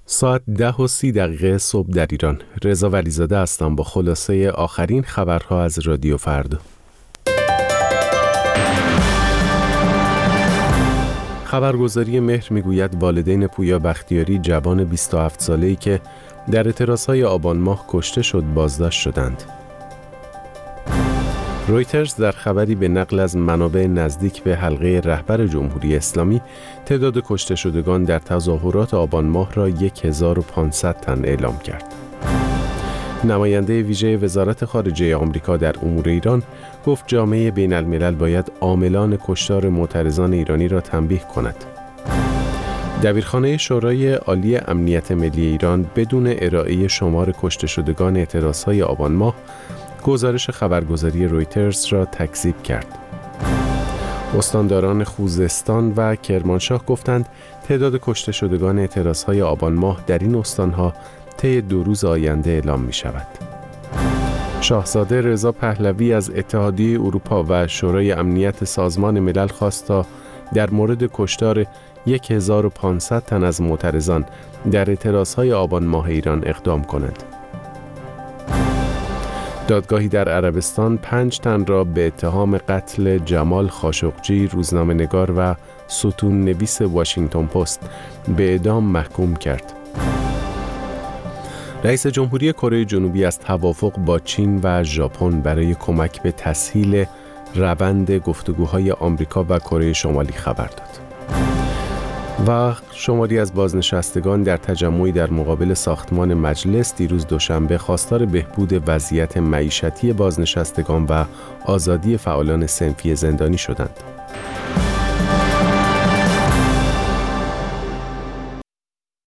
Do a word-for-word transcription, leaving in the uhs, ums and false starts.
ساعت ده و سی دقیقه صبح در ایران. رضا ولیزاده هستم با خلاصه آخرین خبرها از رادیو فردا. خبرگزاری مهر میگوید والدین پویا بختیاری جوان بیست و هفت ساله‌ای که در اعتراضهای آبان ماه کشته شد بازداشت شدند. رویترز در خبری به نقل از منابع نزدیک به حلقه رهبر جمهوری اسلامی تعداد کشته شدگان در تظاهرات آبان ماه را هزار و پانصد تن اعلام کرد. نماینده ویژه وزارت خارجه آمریکا در امور ایران گفت جامعه بین الملل باید عاملان کشتار معترضان ایرانی را تنبیه کند. دبیرخانه شورای عالی امنیت ملی ایران بدون ارائه شمار کشته شدگان اعتراضهای آبان ماه گزارش خبرگزاری رویترز را تکذیب کرد. استانداران خوزستان و کرمانشاه گفتند تعداد کشته شدگان اعتراضهای آبان ماه در این استانها طی دو روز آینده اعلام می شود. شاهزاده رضا پهلوی از اتحادیه اروپا و شورای امنیت سازمان ملل خواست تا در مورد کشتار هزار و پانصد تن از معترضان در اعتراضهای آبان ماه ایران اقدام کنند. دادگاهی در عربستان پنج تن را به اتهام قتل جمال خاشقجی، روزنامه‌نگار و ستون نویس واشنگتن پست به اعدام محکوم کرد. رئیس جمهوری کره جنوبی از توافق با چین و ژاپن برای کمک به تسهیل روند گفتگوهای آمریکا و کره شمالی خبر داد. و شماری از بازنشستگان در تجمعی در مقابل ساختمان مجلس دیروز دوشنبه خواستار بهبود وضعیت معیشتی بازنشستگان و آزادی فعالان صنفی زندانی شدند.